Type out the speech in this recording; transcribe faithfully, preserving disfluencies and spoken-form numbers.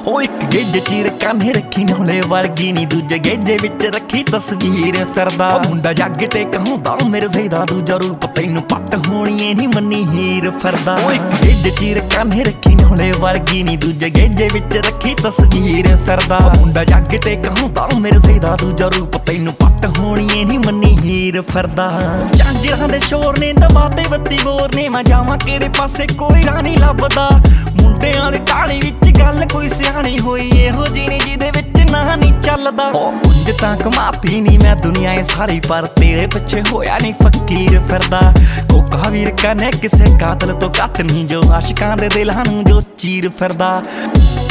ਉਹ ਇੱਕ ਗੇਜੇ ਚੀਰ ਕਾਨੇ ਰੱਖੀ ਨੌਲੇ ਵਰਗੀ ਨੀ, ਦੂਜੇ ਗੇਜੇ ਵਿੱਚ ਰੱਖੀ ਤਸਵੀਰ ਫਿਰਦਾ। ਉਹ ਮੁੰਡਾ ਜੱਗ ਤੇ ਕਹਾਉਂਦਾ ਮੇਰੇ ਸੇਦਾ, ਦੂਜਾ ਰੂਪ ਤੈਨੂੰ ਪੱਟ ਹੋਣੀ ਏ ਨੀ ਮੰਨੀ ਹੀਰ ਫਿਰਦਾ। ਉਹ ਇੱਕ ਗੇਜੇ ਚੀਰ ਕਾਨੇ ਰੱਖੀ ਨੌਲੇ ਵਰਗੀ ਨੀ, ਦੂਜੇ ਗੇਜੇ ਵਿੱਚ ਰੱਖੀ ਤਸਵੀਰ ਫਿਰਦਾ। ਉਹ ਮੁੰਡਾ ਜੱਗ ਤੇ ਕਹਾਉਂਦਾ ਮੇਰੇ ਸੇਦਾ, ਦੂਜਾ ਰੂਪ ਤੈਨੂੰ ਪੱਟ ਹੋਣੀ ਏ ਨੀ ਮੰਨੀ ਹੀਰ ਫਿਰਦਾ। ਝਾਂਜਰਾਂ ਦੇ ਸ਼ੋਰ ਨੇ ਦਬਾਤੇ ਬੱਤੀ ਬੋਰ ਨੇ, ਮੈਂ ਜਾਵਾਂ ਕਿਹੜੇ ਪਾਸੇ ਕੋਈ ਰਾਹ ਨੀ ਲੱਭਦਾ। ਮੁੰਡਿਆਂ ਦੀ ਟਾਣੀ ਵਿੱਚ ਗੱਲ ਕੋਈ ਸਿਆਣੀ ਹੋਈ ਇਹੋ ਜਿਹੀ ਨੀ ਜਿਹਦੇ ਵਿੱਚ ਨਾ ਨੀ ਚੱਲਦਾ। ਉਹ ਉਂਝ ਤਾਂ ਕਮਾਤੀ ਨੀ ਮੈਂ ਦੁਨੀਆ ਏ ਸਾਰੀ, ਪਰ ਤੇਰੇ ਪਿੱਛੇ ਹੋਇਆ ਨੀ ਫਕੀਰ ਫਿਰਦਾ। ਕੋਕਾ ਵੀਰ ਕਨੇ ਕਿਸੇ ਕਾਤਲ ਤੋਂ ਘੱਟ ਨੀ, ਜੋ ਆਸ਼ਿਕਾਂ ਦੇ ਦਿਲਾਂ ਨੂੰ ਜੋ ਚੀਰ ਫਿਰਦਾ।